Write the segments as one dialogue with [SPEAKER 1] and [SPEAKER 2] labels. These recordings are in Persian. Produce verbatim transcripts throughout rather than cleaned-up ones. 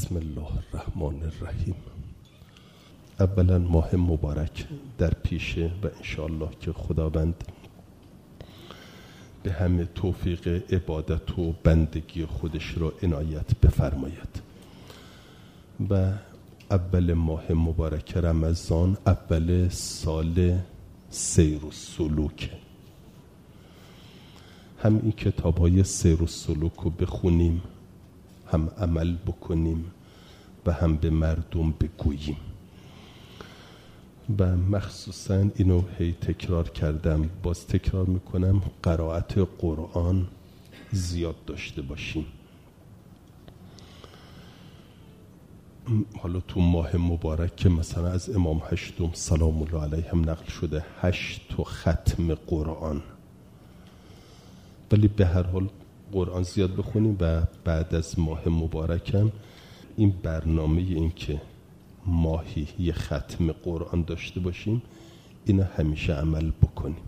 [SPEAKER 1] بسم الله الرحمن الرحیم. اولا ماه مبارک در پیشه و انشاءالله که خداوند به همه توفیق عبادت و بندگی خودش را عنایت بفرماید. و اول ماه مبارک رمضان اول سال سیر و سلوک، هم این کتاب های سیر و سلوک رو بخونیم، هم عمل بکنیم و هم به مردم بگوییم. و مخصوصا اینو هی تکرار کردم، باز تکرار میکنم، قرائت قرآن زیاد داشته باشیم. حالا تو ماه مبارک که مثلا از امام هشتم سلام الله علیه هم نقل شده هشت تا ختم قرآن، ولی به هر حال قرآن زیاد بخونیم. و بعد از ماه مبارکم این برنامه این که ماهی یه ختم قرآن داشته باشیم اینا همیشه عمل بکنیم.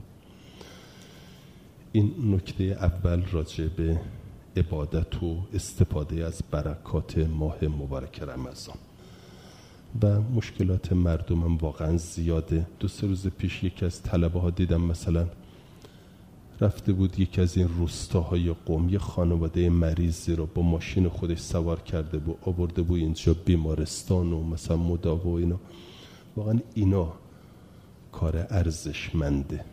[SPEAKER 1] این نکته اول راجع به عبادت و استفاده از برکات ماه مبارک رمضان. و مشکلات مردمم واقعا زیاده. دو سه روز پیش یکی از طلبه ها دیدم مثلا رفته بود یکی از این روستاهای قم یه خانواده مریضی رو با ماشین خودش سوار کرده بود آورده بود اینجا بیمارستان و مثلا مداوا و اینا. واقعا اینا کار ارزشمنده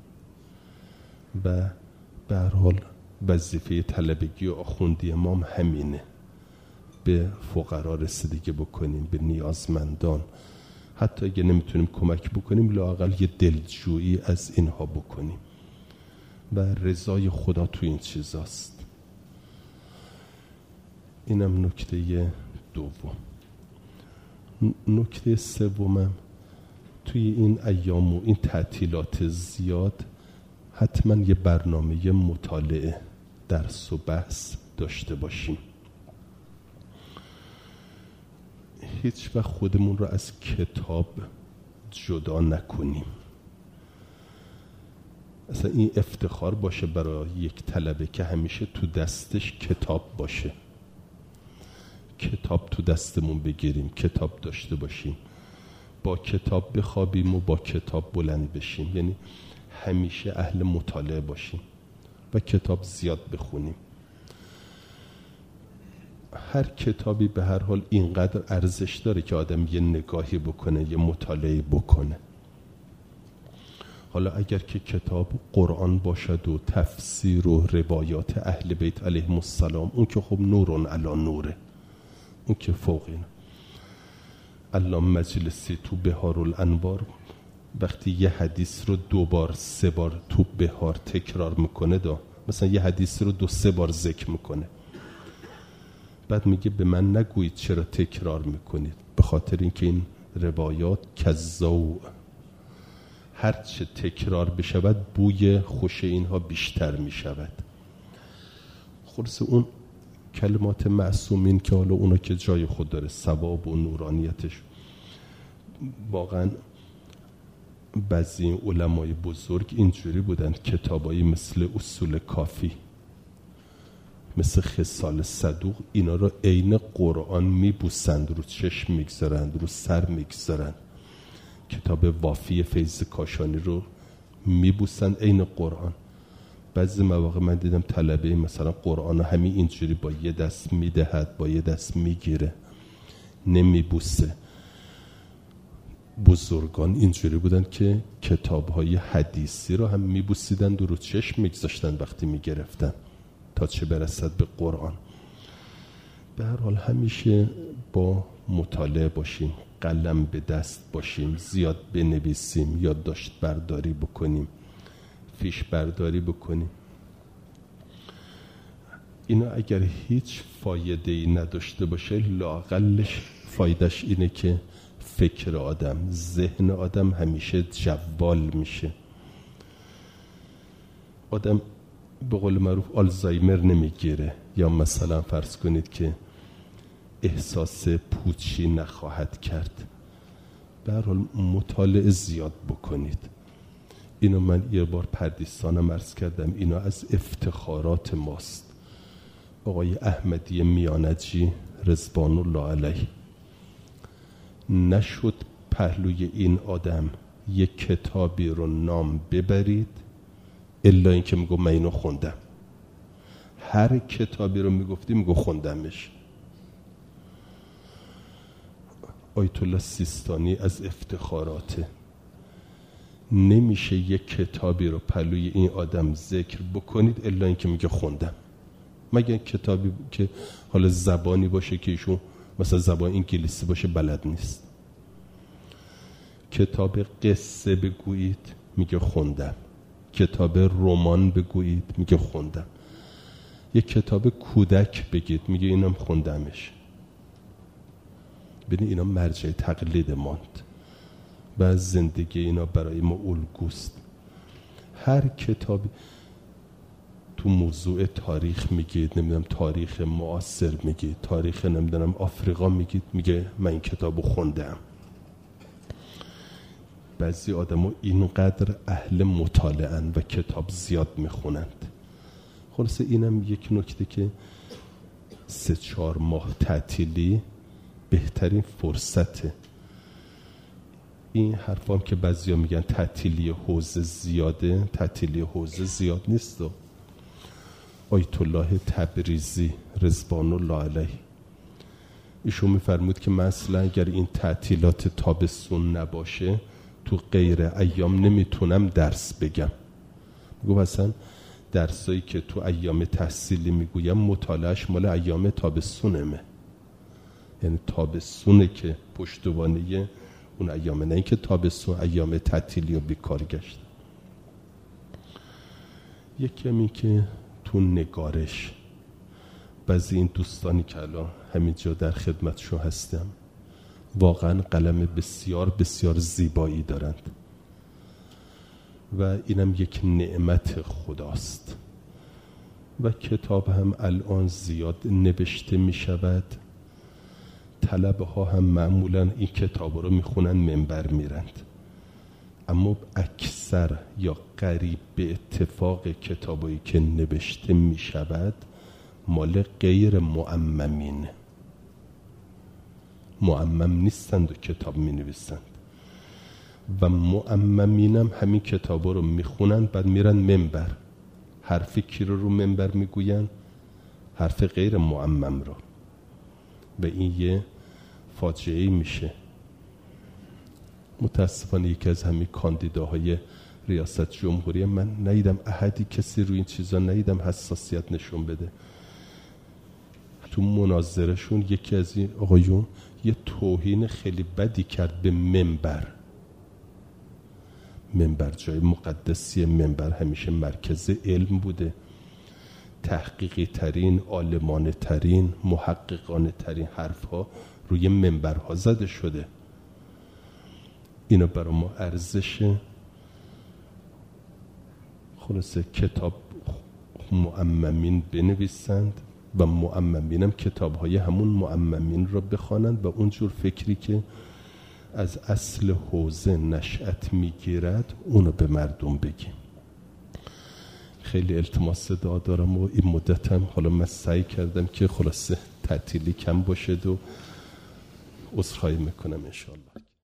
[SPEAKER 1] و به هر حال وظیفه طلبگی و آخوندی ما هم همینه، به فقرا رسیدگی بکنیم، به نیازمندان. حتی اگه نمیتونیم کمک بکنیم لااقل یه دلجویی از اینها بکنیم. و رضای خدا تو این چیزاست. اینم نکته دوم. نکته سومم، توی این ایام و این تعطیلات زیاد حتما یه برنامه مطالعه، درس و بحث داشته باشیم. هیچ وقت خودمون رو از کتاب جدا نکنیم. اصلا این افتخار باشه برای یک طلبه که همیشه تو دستش کتاب باشه. کتاب تو دستمون بگیریم، کتاب داشته باشیم، با کتاب بخوابیم و با کتاب بلند بشیم. یعنی همیشه اهل مطالعه باشیم و کتاب زیاد بخونیم. هر کتابی به هر حال اینقدر ارزش داره که آدم یه نگاهی بکنه، یه مطالعه بکنه. حالا اگر که کتاب قرآن باشد و تفسیر و روایات اهل بیت علیهم السلام، اون که خب نورون علی نوره، اون که فوق اینه. علامه مجلسی تو بهار الانوار وقتی یه حدیث رو دو بار سه بار تو بهار تکرار میکنه، دا مثلا یه حدیث رو دو سه بار ذکر میکنه، بعد میگه به من نگویید چرا تکرار میکنید، به خاطر اینکه این روایات کذاو، هرچه تکرار بشود بوی خوش اینها بیشتر میشود. خلاص اون کلمات معصومین که حالا اونا که جای خود داره، ثواب و نورانیتش، واقعا بعضی علمای بزرگ اینجوری بودن، کتابایی مثل اصول کافی، مثل خصال صدوق، اینا رو عین قرآن میبوسند، رو چشم میگذارند، رو سر میگذارند. کتاب وافی فیض کاشانی رو میبوسند عین قرآن. بعضی مواقع من دیدم طلبه مثلا قرآن همین اینجوری با یه دست میدهد، با یه دست میگیره، نمیبوسه. بزرگان اینجوری بودن که کتاب‌های حدیثی رو هم میبوسیدن و رو چشم میگذاشتن وقتی میگرفتن، تا چه برسد به قرآن. به هر حال همیشه با مطالعه باشیم، قلم به دست باشیم، زیاد بنویسیم، یادداشت برداری بکنیم، فیش برداری بکنیم. اینا اگر هیچ فایده ای نداشته باشه، لااقلش فایدهش اینه که فکر آدم، ذهن آدم همیشه جوال میشه. آدم به قول معروف آلزایمر نمیگیره، یا مثلا فرض کنید که احساس پوچی نخواهد کرد. به هر حال مطالعه زیاد بکنید. اینو من یه بار پردیسانم عرض کردم، اینا از افتخارات ماست. آقای احمدی میانجی رضوان الله علیه نشد پهلوی این آدم یک کتابی رو نام ببرید الا این که میگو من اینو خوندم. هر کتابی رو میگفتی میگو خوندمش. آیت الله سیستانی از افتخاراته، نمیشه یک کتابی رو پهلوی این آدم ذکر بکنید الا این که میگه خوندم، مگه کتابی که حالا زبانی باشه که ایشون مثلا زبان انگلیسی باشه بلد نیست. کتاب قصه بگویید میگه خوندم، کتاب رمان بگویید میگه خوندم، یک کتاب کودک بگید میگه اینم خوندمش. ببین اینا مرجع تقلید ماند و از زندگی اینا برای ما الگوست. هر کتابی تو موضوع تاریخ میگید، نمیدونم تاریخ معاصر میگید، تاریخ نمیدونم آفریقا میگید، میگه من این کتابو خوندم. بعضی آدمو اینقدر اهل مطالعه‌اند و کتاب زیاد میخونند. خلاصه اینم یک نکته که سه چهار ماه تعطیلی بهترین فرصته. این حرفام که بعضیا میگن تعطیلی حوزه زیاده، تعطیلی حوزه زیاد نیست. و آیت الله تبریزی رضوان الله علیه ایشون میفرمود که مثلا اگر این تعطیلات تابستون نباشه تو غیر ایام نمیتونم درس بگم. میگو مثلا درسایی که تو ایام تحصیلی میگویم مطالعهش مال ایام تابستونمه، یعنی تابستونه که پشتوانه اون ایامه، نه اینکه تابستون ایام تعطیلی و بیکار گشت. یکی همین که تو نگارش بعضی این دوستانی که الان همینجا در خدمتشون هستم واقعا قلم بسیار بسیار زیبایی دارند و اینم یک نعمت خداست. و کتاب هم الان زیاد نوشته می شود، طلبه ها هم معمولا این کتاب رو می خونن منبر میرند، اما اکثر یا قریب به اتفاق کتابایی که نوشته می شود مال غیر معممین، معمم نیستند و کتاب می نویسند. و معممین هم همین کتابا رو می خونند بعد میرن منبر. حرفی کی رو رو منبر می گوین؟ حرف غیر معمم رو. و این یه فاجعه میشه. متاسفانه یکی از همین کاندیداهای ریاست جمهوری من ندیدم احدی کسی روی این چیزا ندیدم حساسیت نشون بده. تو مناظرشون یکی از این آقایون یه توهین خیلی بدی کرد به منبر. منبر جای مقدسی، منبر همیشه مرکز علم بوده، تحقیقی ترین، عالمانه ترین، محققانه ترین حرف ها روی منبرها زده شده. اینا برای ما ارزشه. خلاصه کتاب معممین بنویسند و معممین هم کتاب های همون معممین را بخوانند و اونجور فکری که از اصل حوزه نشأت میگیرد اونو به مردم بگیم. خیلی التماس دعا دارم و این مدت هم حالا من سعی کردم که خلاصه تعطیلی کم باشه و عذرخواهی میکنم انشاءالله.